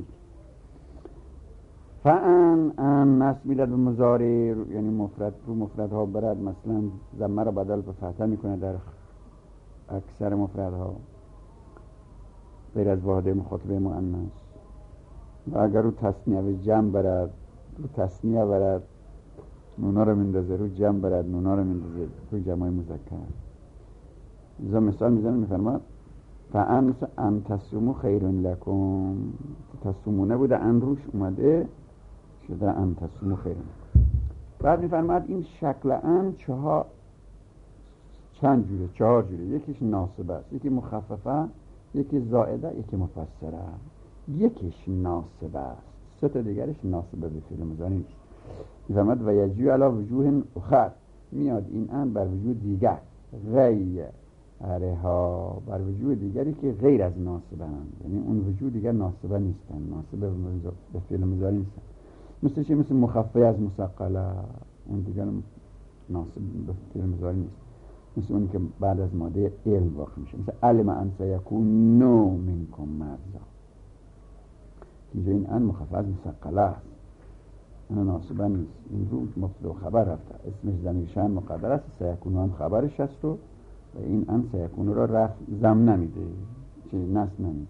فان، ان نصب میداد به مضارع، یعنی مفرد رو مفرد ها برد، مثلا ضمه را بدل به فتحه میکنه در اکثر مفرد ها غیر از واحد مخاطبه مؤنث. و اگر رو تثنیه و جمع برد، رو تثنیه برد نونا رو میندازه، رو جمع برد نونا رو میندازه رو جمع مذکر. اینجا مثال میزنه، میفرماد فان ان تصوموا خیر لکم، تصومونه بوده ان روش اومده شده ان تصوموا خیر لکم. بعد میفرماد این شکل ان چهار چند جوره، چهار جوره، یکیش ناصبه است، یکی مخففه، یکی زائده، یکی مفسره. یکیش ناصبه است، سه تا دیگرش ناصبه به فعل مضارع نیست. میفرماد و یجی علی وجوه اخر، میاد این ان بر وجود دیگر، غیر ها بر وجوه دیگری که غیر از ناصبه هستند، یعنی اون وجوه دیگر ناصبه نیستن، ناصبه به فعل مضارع نیستن. مثل چی؟ مثل مخففه از مثقله، اون دیگر ناصب به فعل مضارع نیست. مثل اونی که بعد از ماده علم واقع میشه، مثل علم ان سیکون نو منکم مرضا، اینجا این ان مخفف از مثقله است، اون ناصبه نیست. این رو مبتدا و خبر رفته، اسمش ضمیر شأن مقدر است، سیکون هم خبرش است و این ان سیکون را رفع ضم نمیده، چه نصب نمیده.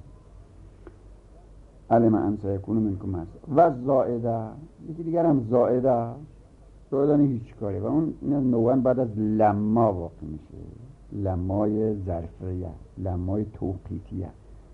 علم ان سیکون منکم مرضا. و زائده، یکی دیگر هم زائده، زائده هیچ کاری، و اون نوعاً بعد از لما واقع میشه، لمای ظرفیه، لمای توقیفیه،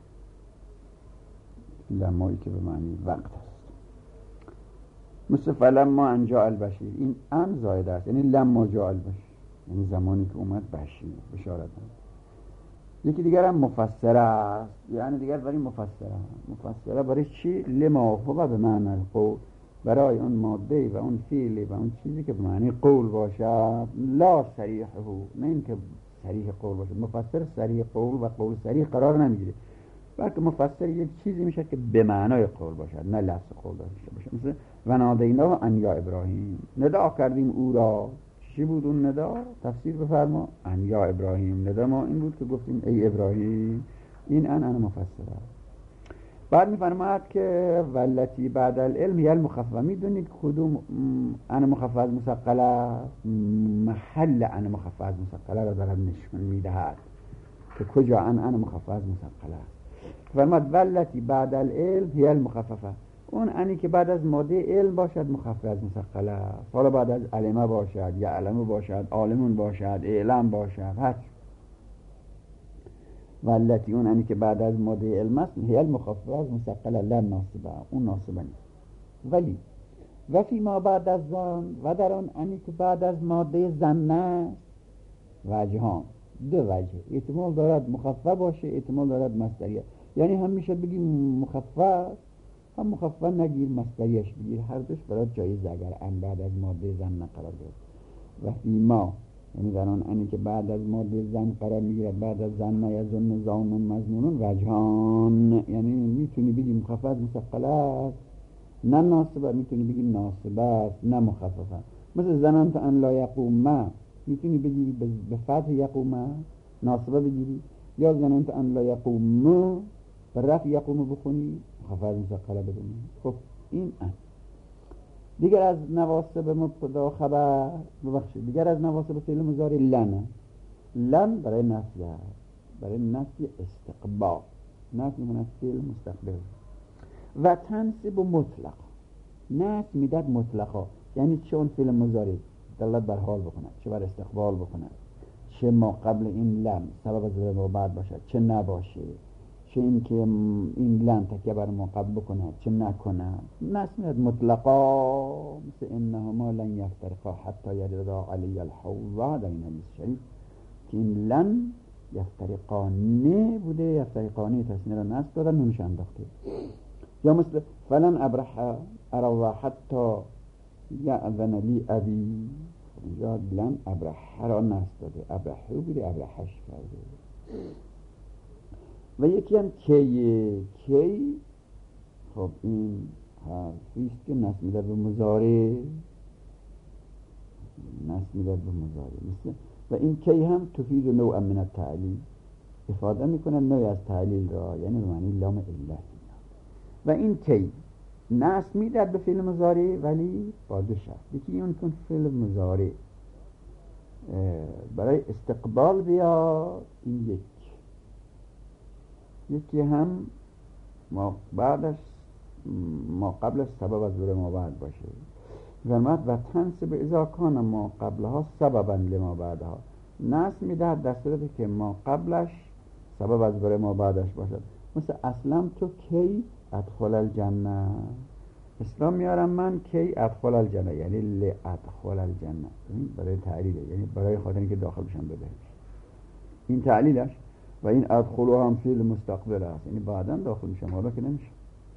لمایی که به معنی وقت است. مثل فلما ان جاء البشیر، این ان زائده است، یعنی لما جاء البشیر، یعنی زمانی که اومد بشیر بشارت داد. یکی دیگر هم مفسره است، یعنی دیگر برای مفسره، مفسره برای چی؟ لما هو به معنی القول، برای اون ماده و اون فعل و اون چیزی که به معنی قول باشد، لا صریحه، نه اینکه صریح قول باشه. مفسر صریح قول و قول صریح قرار نمیگیره، بلکه مفسر یک چیزی میشه که به معنای قول باشد، نه لفظ قول داشته باشه. مثل و نادیناه ان یا ابراهیم، ندا کردیم او را. چی بود اون ندا؟ تفسیر بفرما. ان یا ابراهیم، ندا ما این بود که گفتیم ای ابراهیم. این ان ان مفسره. بعد میفرماد که والتی بعد العلم هی المخففه، میدونید کدوم ان مخفف از مثقله؟ محل ان مخفف از مثقله را دارد نشون میدهد که کجا ان ان مخفف از مثقله است. فرماد والتی بعد العلم هی المخففه، اون انی که بعد از ماده علم باشد مخفف از مثقله است. حالا بعد از علمه باشد، یا علمه باشد، عالمون باشد، علم باشد، هر والتی اون انی که بعد از ماده علم است هی المخفف از مثقله، لا ناصبه، اون ناصبه نیست. ولی و فی ما بعد از زن، و در اون انی که بعد از ماده زن است، وجهان، دو وجه، احتمال دارد مخفف باشه، احتمال دارد مصدریه. یعنی هم میشه بگیم مخفف، هم مخفف نگیر، مصدریش بگیر، هر دوش برای جایز اگر ان بعد از ماده زن قرار گرفت. و فی ما، یعنی در آن انی که بعد از ماده زن قرار میگیرد، بعد از زن یظن زانون مظنونون، وجهان، یعنی میتونی بگی مخفف مثقله است، نه ناصبه، میتونی بگی ناصبه است، نه مخففه. مثل زننت ان لا یقوم، میتونی بگی به فتح یقوم ناصبه بگیری، یا زننت ان لا یقوم به رفع یقوم بخونی مخفف مثقله بدونی. خب این ان دیگر از نواصب مبتدا خبر، ببخشید دیگر از نواصب فعل مضارع لن، لن برای نفی، برای نفی استقبال، نفی من فعل مستقبل. و تنصب مطلق، نفی میداد مطلقا، یعنی چه اون فعل مضارع دلالت بر حال بکنه، چه بر استقبال بکنه، چه ما قبل این لن سبب از ما بعد باشد، چه نباشه، چه این که این لن تکیه بر ما قبل بکنه، چه نکنه. نسمیت مطلقا، مثل انهما لن یفترقا حتی یردا علی الحوض در این حدیث شریف که این لن یفترقانه بوده، یفترقانه تصنیه را نصب دادن، نونش انداخته. یا مثل فلن ابرح اروا حتی یأذن لی ابی، اینجا لن ابرح را نصب داده، ابرحو بوده، ابرحش کرده. و یکی هم کیه، کی، خب این حرفیست که نصب میداد به مضارع، نصب میداد به مضارع. مثل و این کی هم تفید نوع من التعلیل، افاده میکنه نوع از تعلیل را، یعنی به معنی لام علت. و این کی نصب میداد به فعل مضارع ولی با دو شرط. یکی اون که فعل مضارع برای استقبال بیاد، این یک، یکی هم ما بعدش ما قبلش سبب از ظهور ما بعد باشه. فرمود و تنصب اذا کان ما قبلها سببا لما بعدها، نصب میدهد در صورتی که ما قبلش سبب از برای ما بعدش باشد. مثل اسلام تو کی ادخل الجنه، اسلام میارم من کی ادخل الجنه، یعنی لادخل الجنه، این برای تعلیله، یعنی برای خاطر اینکه داخل بشم به بهشت، این تعلیلش. و این ادخلوا هم فعل مستقبل است، یعنی بعداً داخل میشم، حالا که نمیشه.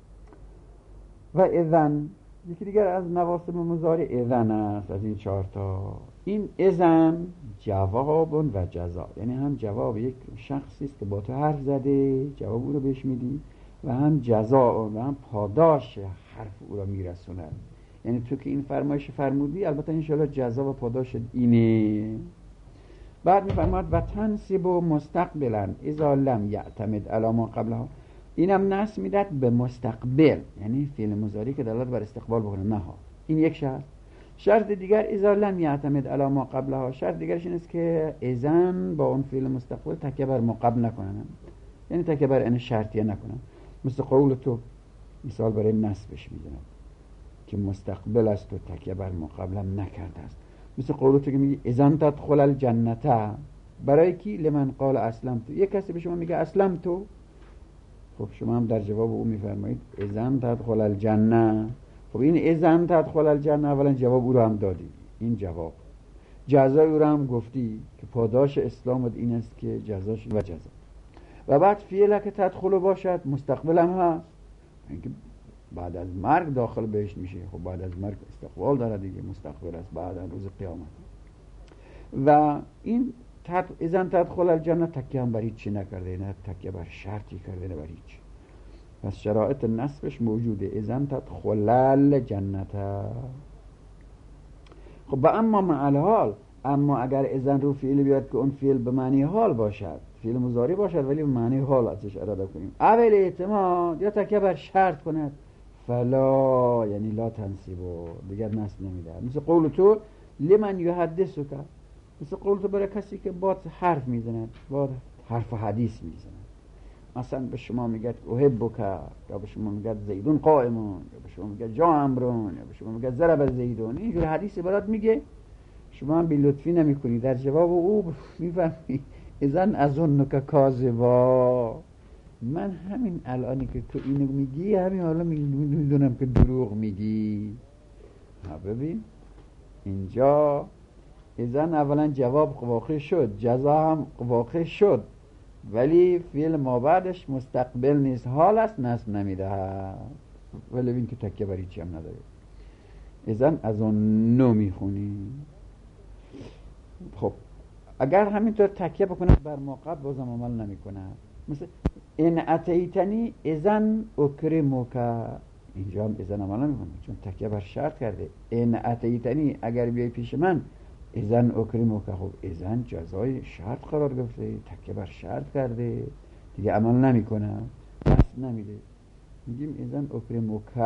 و اذن یکی دیگر از نواصب مضارع اذن است، از این چهار تا. این اذن جواب و جزا، یعنی هم جواب یک شخصی است که با تو حرف زده، جواب او رو بهش میدی، و هم جزا و هم پاداش حرف او را میرسوند. یعنی تو که این فرمایش فرمودی، البته انشاءالله جزا و پاداش اینه. بعد میفرماد و تنصب و مستقبلا اذا لم یعتمد علی ما قبلها، اینم نصب میداد به مستقبل، یعنی فعل مضارعی که دلالت بر استقبال بکنه، نه ها. این یک شرط. شرط دیگر اذا لم یعتمد علی ما قبلها، شرط دیگرش این است که اذن با اون فعل مستقبل تکیه بر ما قبل نکنن، یعنی تکیه بر ان شرطیه نکنن. مثل قول تو مثال برای نصبش میزنم که مستقبل است و تکیه بر ما قبلم نکرده است. مثل قول تو که میگی اذن تدخل الجنه، برای کی؟ لمن قال اسلمت، یک کسی به شما میگه اسلمت، خب شما هم در جواب او میفرمایید اذن تدخل الجنه. خب این اذن تدخل الجنه اولا جواب او رو هم دادی، این جواب. جزای او رو هم گفتی که پاداش اسلام این است که جزاش و جزا. و بعد فعل که تدخل باشد مستقبل هم هست، اینکه بعد از مرگ داخل بهش میشه. خب بعد از مرگ استقبال داره دیگه، مستقبل است بعد از روز قیامت. و این تد... اذن تدخل الجنه تکیه هم بر هیچ چی نکرده، نه تکیه بر شرطی کرده، نه بر هیچ. پس شرایط نصبش موجوده، اذن تدخل الجنه. خب با اما مع الحال، اما اگر اذن رو فعل بیاد که اون فعل به معنی حال باشد، فعل مضارع باشد ولی به معنی حال ازش اراده کنیم، اول اعتماد یا تکیه بر شرط کند، فلا یعنی لا تنصیبو، دیگر نصب نمیده. مثل قول تو لمن یحدثک، مثل قول تو برای کسی که با حرف میزند، با حرف حدیث میزند. مثلا به شما میگه احبک، یا به شما میگه زیدون قائمون، یا به شما میگه جا امرون، یا به شما میگه ضرب زیدون. اینجور حدیثی برات میگه، شما هم بی لطفی نمی کنی، در جواب او میفهمی اذن اظنک کاذبا، من همین الانی که تو اینو میگی همین حالا میدونم که دروغ میگی. ها ببین اینجا اذن اولا جواب واقع شد، جزا هم واقع شد، ولی فعل ما بعدش مستقبل نیست، حال است، نصب نمیده، ولی این که تکیه بر هیچی هم نداره. اذن از اون نو میخونی. خب اگر همینطور تکیه بکنه بر ما قبل بازم عمل نمیکنه. مثل ان اتیتنی اذن اکرمک، اینجا هم اذن عمل نمیکنه چون تکیه بر شرط کرده. ان اتیتنی اگر بیای پیش من اذن اکرمک، خب اذن جزای شرط قرار گرفته، تکیه بر شرط کرده، دیگه عمل نمیکنه، دست نمیده. میگیم اذن اکرمک،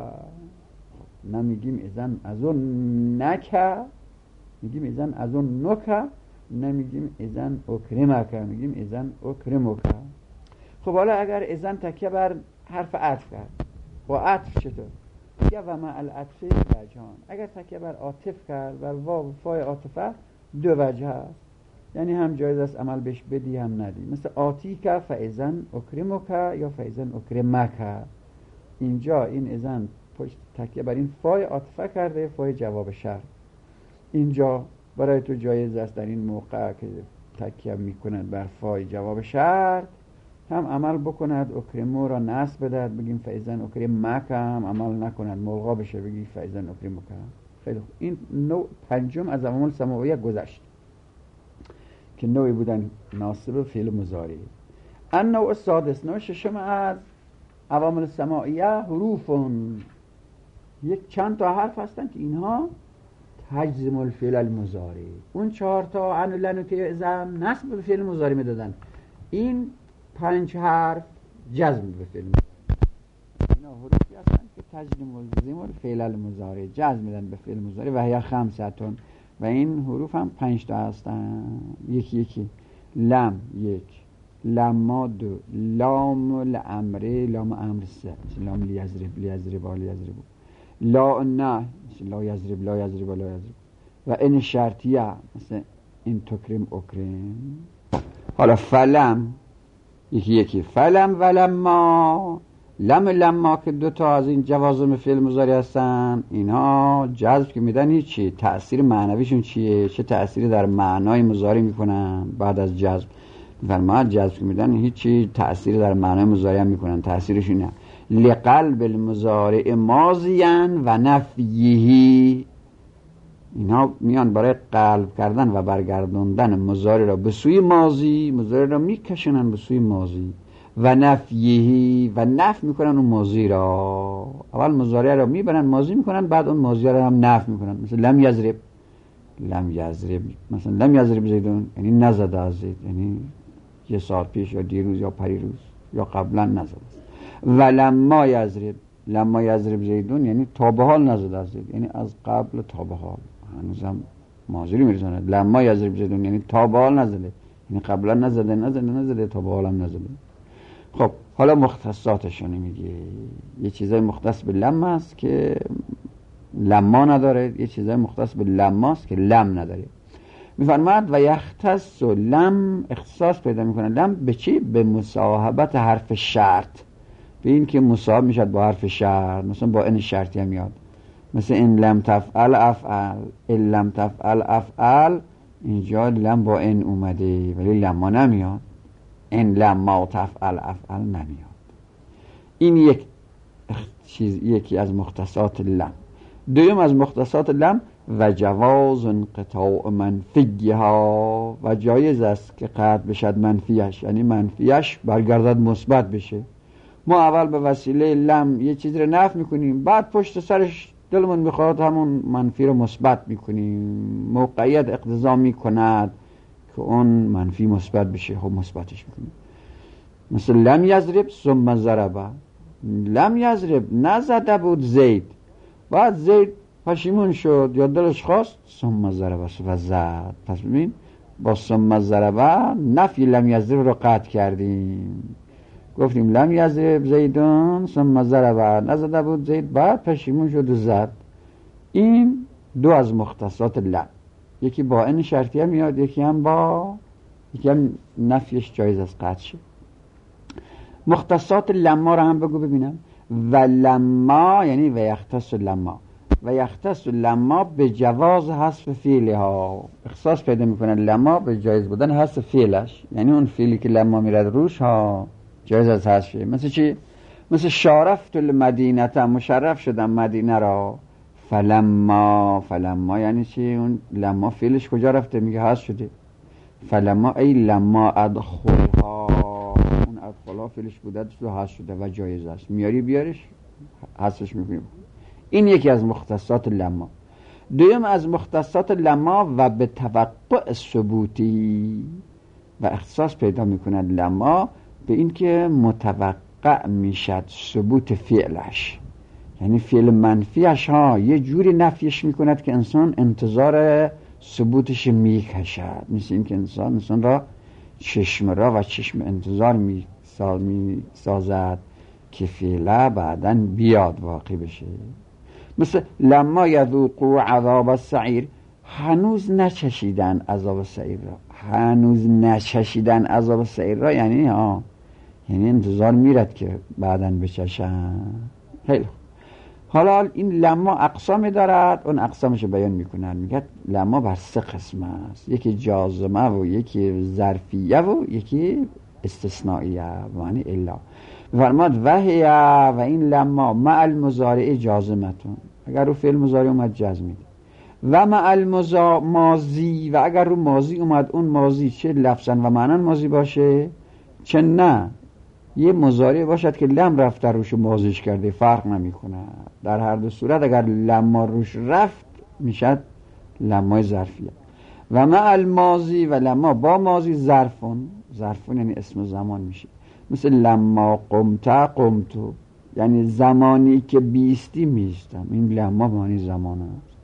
نمیگیم اذن از اون نکه، میگیم اذن از اون نکه، نمیگیم اذن اکرمک، میگیم اذن اکرمک. خب حالا اگر اذن تکیه بر حرف عطف کرد، با عطف چطور؟ یا و مع العطف وجهان، اگر تکیه بر عاطف کرد، بر واو فای عاطفه، دو وجه هست، یعنی هم جایز است عمل بهش بدی هم ندی. مثل آتیک فاذن اکرمک یا فاذن اکرمک، اینجا این اذن پشت تکیه بر این فای عاطفه کرده، فای جواب شرط. اینجا برای تو جایز است در این موقع که تکیه میکند بر فای جواب شرط هم عمل بکند، اکرمو را نصب بدهد، بگیم فاذن اکرمک، هم عمل نکند، ملغا بشه بگی فاذن اکرمک. خیلی خوب، این نوع پنجم از عوامل سماعیه گذشت که نوعی بودن ناصب فعل مضارع. النوع السادس، نوع ششم از عوامل سماعیه حروفون، یک چند تا حرف هستن که اینها تجزم الفعل المضارع. اون چهار تا عن لن که ازم نصب به فعل مضارع میدادن، این پنج حرف جزم به فعل مضارع. اینا حروفی هستن که تجزم الفعل المضارع، جزم میدن به فعل مضارع. و هی خمساتون، و این حروف هم پنج تا هستن، یکی یکی. لم یک، لما دو، لام لامر، لام امر سه، لام لیضرب لیضرب لیضرب، لا نه، لا یضرب لا یضرب لا یضرب. و این شرطیه مثل این تکرم اکرم. حالا فلم یکی یکی فلم ولما. لم لما که دوتا از این جوازم فعل مضارع هستن، اینها جذب که میدن هیچی، تأثیر معنویشون چیه؟ چه تأثیری در معنای مضارع میکنن بعد از جذب؟ فرماد جذب که میدن هیچی تأثیری در معنای مضارع هم میکنن. تأثیرشون نه لقلب المضارع ماضیاً و نفیه. اینها میان برای قلب کردن و برگردوندن مضارع را به سوی ماضی، مضارع را میکشنن به سوی ماضی و نفیه و نفی میکنن اون ماضی را. اول مضارع را میبرن ماضی میکنن، بعد اون ماضی را هم نفی میکنن. مثل لم یضرب، لم یضرب مثلا لم یضرب زیدون یعنی نزده از زید، یعنی یه سال پیش یا دیروز یا پریروز یا قبلا نزده. و لما یضرب، لما یضرب زیدون یعنی تا به حال نزده از زید، یعنی از قبل تا به حال، هنوزم ماضی رو میرسونه. لما یضرب زیدون یعنی تا به حال نزده، یعنی قبلا نزده نزده نزده تا به حال هم نزده. خب حالا مختصاتشون میگه. یه چیزای مختص به لم است که لما نداره، یه چیزای مختص به لما است که لم نداره. میفرماد و یختص و لم اختصاص پیدا میکنه. لم به چی؟ به مصاحبت حرف شرط، به این که مصاحب میشد با حرف شرط. مثلا با این شرطی هم میاد، مثل این لم تفعل افعل، این لم تفعل افعل، اینجا لم با این اومده ولی لما نمیاد. این لما تفعل افعل نمیاد. این یک چیز، یکی از مختصات لم. دوم از مختصات لم و جواز انقطاع منفیها، و جایز است که قطع بشد منفیش، یعنی منفیش برگردد مثبت بشه. ما اول به وسیله لم یه چیز رو نفی میکنیم، بعد پشت سرش دلمون میخواد همون منفی رو مثبت میکنیم. موقعیت اقتضا میکند که اون منفی مثبت بشه، خب مثبتش میکنیم. مثل لم یضرب ثم ضرب. لم یضرب نزده بود زید، بعد زید پشیمون شد یا دلش خواست ثم ضرب و زد. پس ببین با ثم ضرب نفی لم یضرب رو قطع کردیم. گفتیم لم یضرب زیدون ثم ضرب، نزده بود زید بعد پشیمون شد و زد. این دو از مختصات لم. یکی با این شرطیه میاد، یکی هم با یکی هم نفیش جایز از قطع شد. مختصات لما رو هم بگو ببینم. و لما یعنی و یختص لما، و یختص لما به جواز حذف فعلها. اختصاص پیدا میکنه لما به جایز بودن حذف فعلش، یعنی اون فعلی که لما میرد روش ها جایز از حذف شه. مثل چی؟ مثل شارفت المدینه، مشرف شدم مدینه را. فلما، فلما یعنی چی؟ اون لما فعلش کجا رفته؟ میگه حذف شده. فلما ای لما ادخلها، اون ادخلها فعلش بوده تو حذف شده و جایز است، میاری بیارش حذفش میکنیم. این یکی از مختصات لما. دویم از مختصات لما و به توقع ثبوتی، و اختصاص پیدا میکند لما به این که متوقع میشد ثبوت فعلش، یعنی فعل منفیش ها یه جوری نفیش میکند که انسان انتظار ثبوتش میکشد. مثل این که انسان انسان را چشم را و چشم انتظار میسازد که فعله بعداً بیاد واقع بشه. مثل لما یذوقوا عذاب السعیر، هنوز نچشیدن عذاب سعیر را. هنوز نچشیدن عذاب سعیر را یعنی ها یعنی انتظار میرد که بعداً بچشن. خیلی حالا این لما اقسامی دارد، اون اقسامش بیان میکنن. میگه لما بر سه قسم است، یکی جازمه و یکی ظرفیه و یکی استثنائیه، معنی الا. فرماد وحیه و این لما مع المضارع جازمتون، اگر رو فعل مضارع اومد جزم میده. و مع الماضی، و اگر رو ماضی اومد اون ماضی چه لفظا و معنی ماضی باشه چه نه یه مضارع باشد که لم رفت روش ماضیش کرده، فرق نمیکنه. در هر دو صورت اگر لما روش رفت میشد لمای ظرفیه. و مع الماضی، و لما با ماضی ظرفون، ظرفون یعنی اسم زمان میشه. مثل لما قمت قمتو، یعنی زمانی که بیستی میستم، این لما معنی زمان است.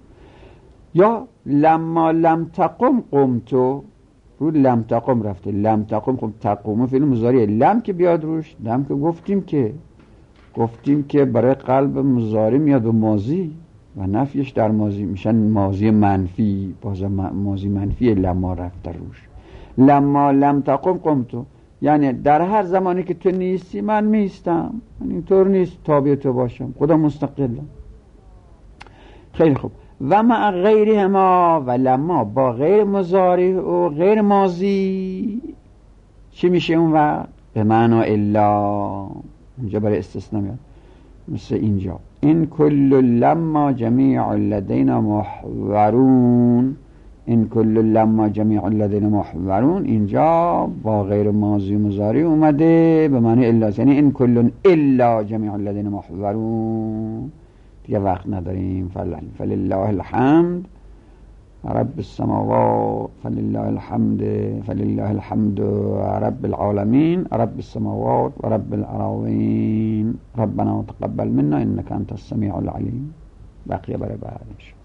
یا لما لم تقم قمتو، رو لم تقم رفته، لم تقم خب تقوم فعل مضارع، لم که بیاد روش، لم که گفتیم که گفتیم که برای قلب مضارع میاد و ماضی و نفیش در ماضی میشن ماضی منفی، باز ماضی منفی لما رفته روش. لما لم تقم قمتو، یعنی در هر زمانی که تو نیستی من میستم، یعنی اینطور نیست تابع تو باشم، خدا مستقلم. خیلی خوب. و مع غیرهما، و لما با غیر مضارع و غیر ماضی چی میشه اون وقت؟ به معنا الا، اونجا برای استثناء میاد، مثل اینجا این کل لما جمیع لدینا محورون، این کل لما جمیع لدینا محورون اینجا با غیر ماضی و مضارع اومده به معنی الا، یعنی این کل الا جمیع لدینا محورون. دیگه وقت نداریم. فلله الحمد رب السماوات، فلله الحمد فلله الحمد رب العالمين رب السماوات و رب الأراضين ربنا تقبل منا انك انت السميع العليم. بقیه برای بعد.